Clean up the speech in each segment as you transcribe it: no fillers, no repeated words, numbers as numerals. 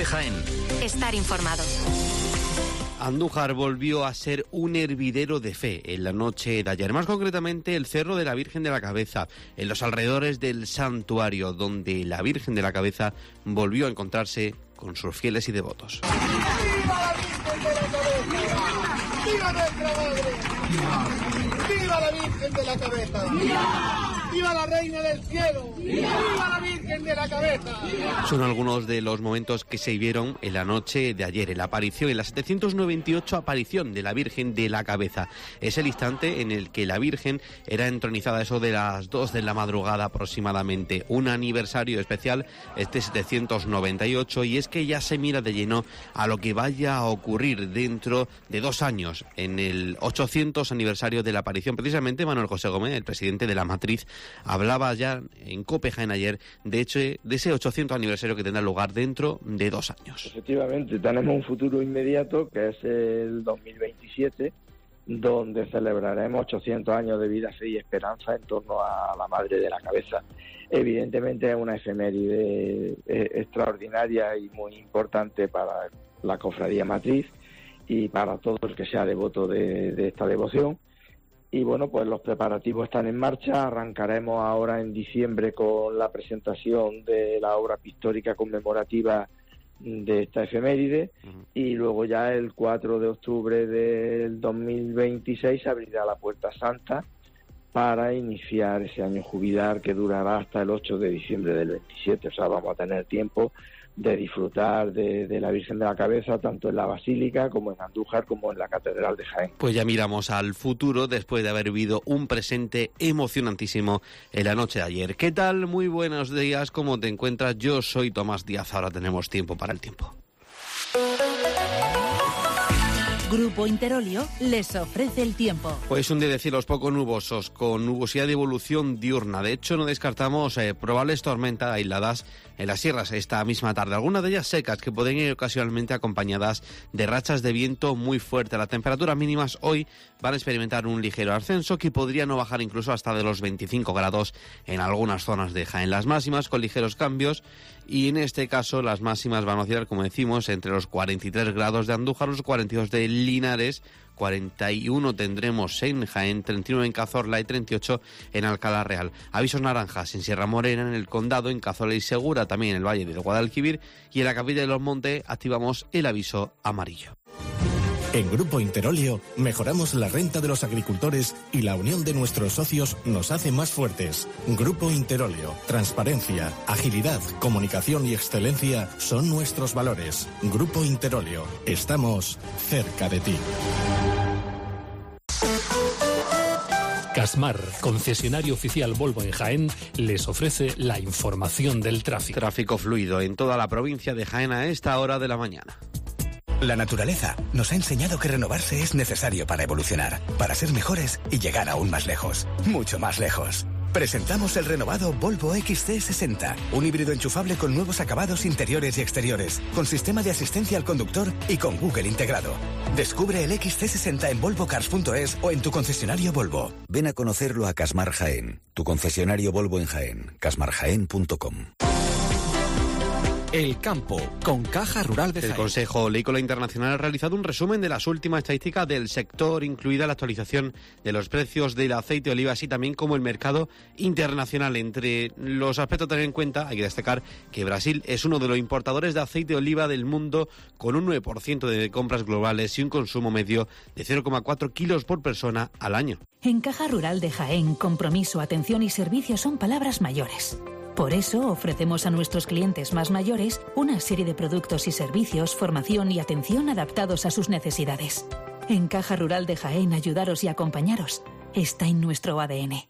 COPE Jaén. Estar informado. Andújar volvió a ser un hervidero de fe en la noche de ayer, más concretamente el Cerro de la Virgen de la Cabeza, en los alrededores del santuario, donde la Virgen de la Cabeza volvió a encontrarse con sus fieles y devotos. ¡Viva la Virgen de la Cabeza! ¡Viva nuestra madre! ¡Viva la Virgen de la Cabeza! ¡Viva la Reina del Cielo! ¡Viva la Virgen de la Cabeza! Son algunos de los momentos que se vieron en la noche de ayer, en la aparición, en la 798 aparición de la Virgen de la Cabeza. Es el instante en el que la Virgen era entronizada, eso de las 2 de la madrugada aproximadamente. Un aniversario especial, este 798, y es que ya se mira de lleno a lo que vaya a ocurrir dentro de 2 años, en el 800 aniversario de la aparición. Precisamente Manuel José Gómez, el presidente de la Matriz, hablaba ya en COPE Jaén ayer de ese 800 aniversario que tendrá lugar dentro de 2 años. Efectivamente, tenemos un futuro inmediato que es el 2027, donde celebraremos 800 años de vida, fe y esperanza en torno a la Madre de la Cabeza. Evidentemente es una efeméride extraordinaria y muy importante para la Cofradía Matriz y para todo el que sea devoto de esta devoción. Y bueno, pues los preparativos están en marcha. Arrancaremos ahora en diciembre con la presentación de la obra pictórica conmemorativa de esta efeméride, y luego ya el 4 de octubre del 2026 se abrirá la Puerta Santa para iniciar ese año jubilar que durará hasta el 8 de diciembre del 27. O sea, vamos a tener tiempo de disfrutar de la Virgen de la Cabeza, tanto en la Basílica como en Andújar, como en la Catedral de Jaén. Pues ya miramos al futuro después de haber vivido un presente emocionantísimo en la noche de ayer. ¿Qué tal? Muy buenos días, ¿cómo te encuentras? Yo soy Tomás Díaz, ahora tenemos tiempo para el tiempo. Grupo Interolio les ofrece el tiempo. Pues un día de cielos poco nubosos, con nubosidad de evolución diurna. De hecho, no descartamos probables tormentas aisladas en las sierras esta misma tarde. Algunas de ellas secas, que pueden ir ocasionalmente acompañadas de rachas de viento muy fuerte. Las temperaturas mínimas hoy van a experimentar un ligero ascenso, que podría no bajar incluso hasta de los 25 grados en algunas zonas de Jaén. Las máximas con ligeros cambios, y en este caso las máximas van a oscilar, como decimos, entre los 43 grados de Andújar, los 42 de Linares, 41 tendremos en Jaén, 39 en Cazorla y 38 en Alcalá Real. Avisos naranjas en Sierra Morena, en el Condado, en Cazorla y Segura, también en el Valle del Guadalquivir, y en la capital de Los Montes activamos el aviso amarillo. En Grupo Interolio mejoramos la renta de los agricultores y la unión de nuestros socios nos hace más fuertes. Grupo Interolio, transparencia, agilidad, comunicación y excelencia son nuestros valores. Grupo Interolio, estamos cerca de ti. Casmar, concesionario oficial Volvo en Jaén, les ofrece la información del tráfico. Tráfico fluido en toda la provincia de Jaén a esta hora de la mañana. La naturaleza nos ha enseñado que renovarse es necesario para evolucionar, para ser mejores y llegar aún más lejos, mucho más lejos. Presentamos el renovado Volvo XC60, un híbrido enchufable con nuevos acabados interiores y exteriores, con sistema de asistencia al conductor y con Google integrado. Descubre el XC60 en volvocars.es o en tu concesionario Volvo. Ven a conocerlo a Casmar Jaén, tu concesionario Volvo en Jaén, casmarjaén.com. El campo, con Caja Rural de Jaén. El Consejo Oleícola Internacional ha realizado un resumen de las últimas estadísticas del sector, incluida la actualización de los precios del aceite de oliva, así también como el mercado internacional. Entre los aspectos a tener en cuenta, hay que destacar que Brasil es uno de los importadores de aceite de oliva del mundo, con un 9% de compras globales y un consumo medio de 0,4 kilos por persona al año. En Caja Rural de Jaén, compromiso, atención y servicio son palabras mayores. Por eso ofrecemos a nuestros clientes más mayores una serie de productos y servicios, formación y atención adaptados a sus necesidades. En Caja Rural de Jaén, ayudaros y acompañaros está en nuestro ADN.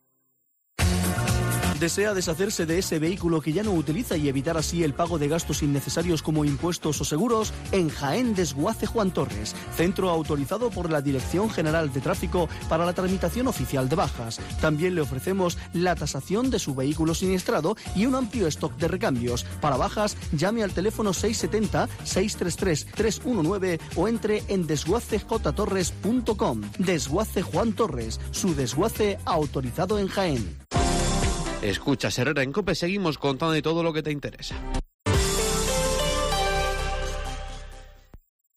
¿Desea deshacerse de ese vehículo que ya no utiliza y evitar así el pago de gastos innecesarios como impuestos o seguros? En Jaén, Desguace Juan Torres, centro autorizado por la Dirección General de Tráfico para la tramitación oficial de bajas. También le ofrecemos la tasación de su vehículo siniestrado y un amplio stock de recambios. Para bajas, llame al teléfono 670-633-319 o entre en desguacejtorres.com. Desguace Juan Torres, su desguace autorizado en Jaén. Escuchas Herrera en COPE, seguimos contando de todo lo que te interesa.